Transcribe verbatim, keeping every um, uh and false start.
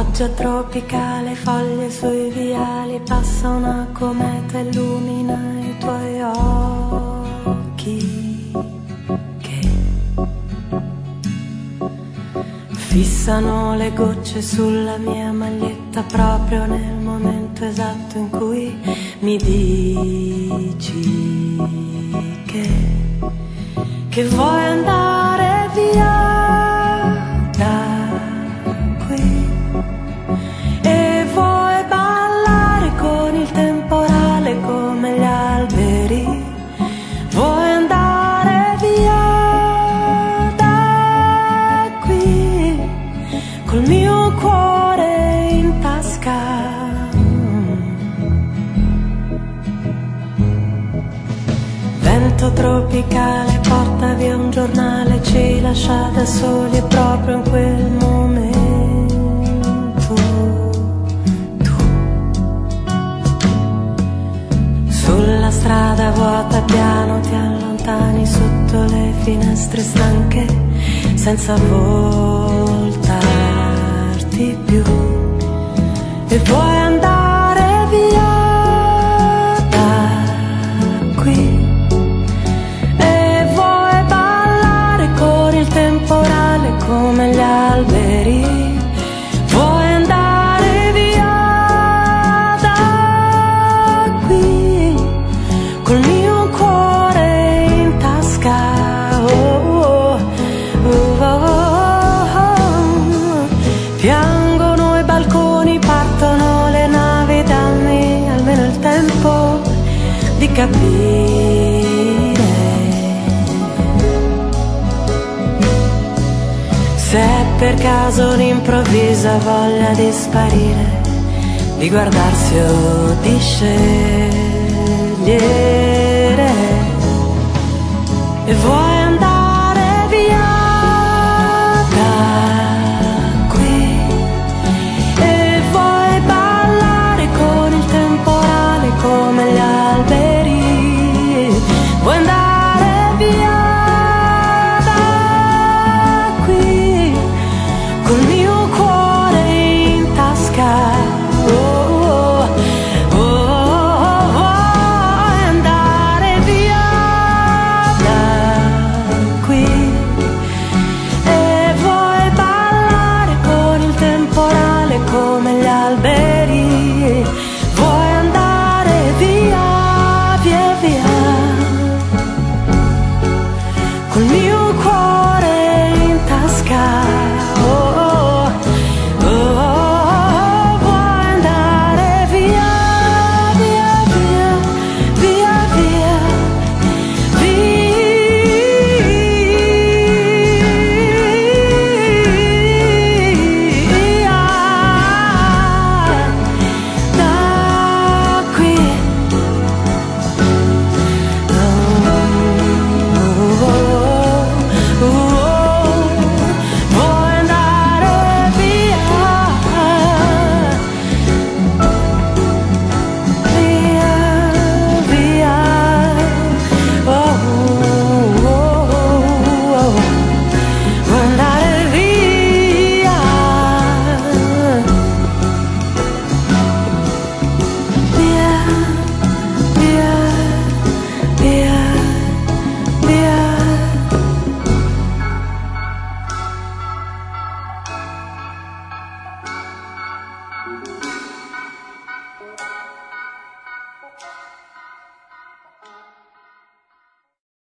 Pioggia tropicale, foglie sui viali, passa una cometa, illumina i tuoi occhi che fissano le gocce sulla mia maglietta proprio nel momento esatto in cui mi dici che, che vuoi andare via da qui e vuoi ballare con il temporale come gli alberi, vuoi andare via da qui col mio cuore in tasca. Vento tropicale porta via un giornale, ci lascia da soli proprio in quel momento. Tu sulla strada vuota piano ti allontani sotto le finestre stanche senza voltarti più e vuoi andare via da qui. Temporale come gli alberi, vuoi andare via da qui col mio cuore in tasca. Oh, oh, oh, oh, oh. Piangono i balconi, partono le navi, dammi almeno il tempo di capire se per caso un'improvvisa voglia di sparire, di guardarsi o di scegliere e vuoi andare via da qui e vuoi ballare con il temporale come gli alberi, vuoi andare via col mio cuore in tasca. Oh, oh, oh, oh, vuoi andare via da qui e vuoi ballare con il temporale come gli alberi, vuoi andare via, via, via col mio cuore in tasca.